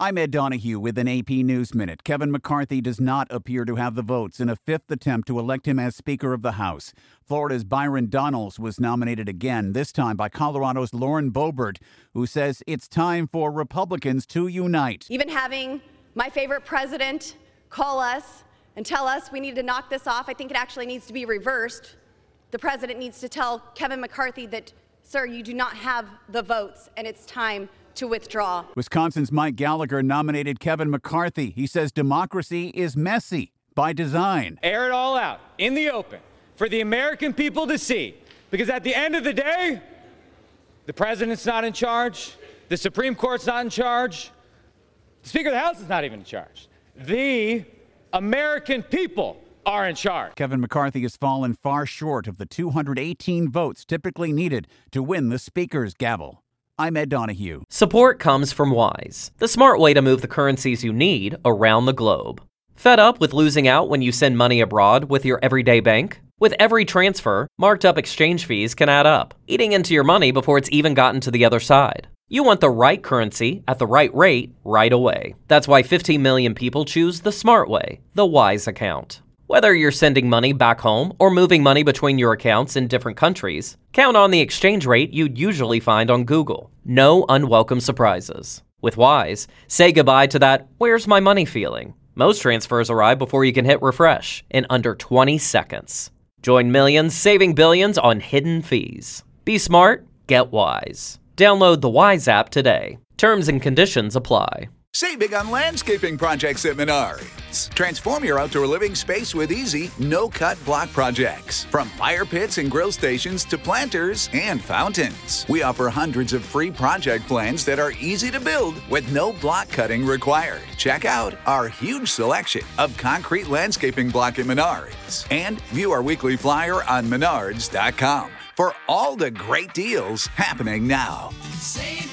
I'm Ed Donahue with an AP News Minute. Kevin McCarthy does not appear to have the votes in a fifth attempt to elect him as Speaker of the House. Florida's Byron Donalds was nominated again, this time by Colorado's Lauren Boebert, who says it's time for Republicans to unite. Even having my favorite president call us and tell us we need to knock this off, I think it actually needs to be reversed. The president needs to tell Kevin McCarthy that, sir, you do not have the votes and it's time to withdraw. Wisconsin's Mike Gallagher nominated Kevin McCarthy. He says democracy is messy by design. Air it all out in the open for the American people to see. Because at the end of the day, the president's not in charge. The Supreme Court's not in charge. The Speaker of the House is not even in charge. The American people are in charge. Kevin McCarthy has fallen far short of the 218 votes typically needed to win the Speaker's gavel. I'm Ed Donahue. Support comes from Wise, the smart way to move the currencies you need around the globe. Fed up with losing out when you send money abroad with your everyday bank? With every transfer, marked up exchange fees can add up, eating into your money before it's even gotten to the other side. You want the right currency at the right rate right away. That's why 15 million people choose the smart way, the Wise account. Whether you're sending money back home or moving money between your accounts in different countries, count on the exchange rate you'd usually find on Google. No unwelcome surprises. With Wise, say goodbye to that "where's my money" feeling. Most transfers arrive before you can hit refresh in under 20 seconds. Join millions saving billions on hidden fees. Be smart, get Wise. Download the Wise app today. Terms and conditions apply. Save big on landscaping projects at Menards. Transform your outdoor living space with easy, no-cut block projects. From fire pits and grill stations to planters and fountains. We offer hundreds of free project plans that are easy to build with no block cutting required. Check out our huge selection of concrete landscaping block at Menards. And view our weekly flyer on menards.com for all the great deals happening now. Save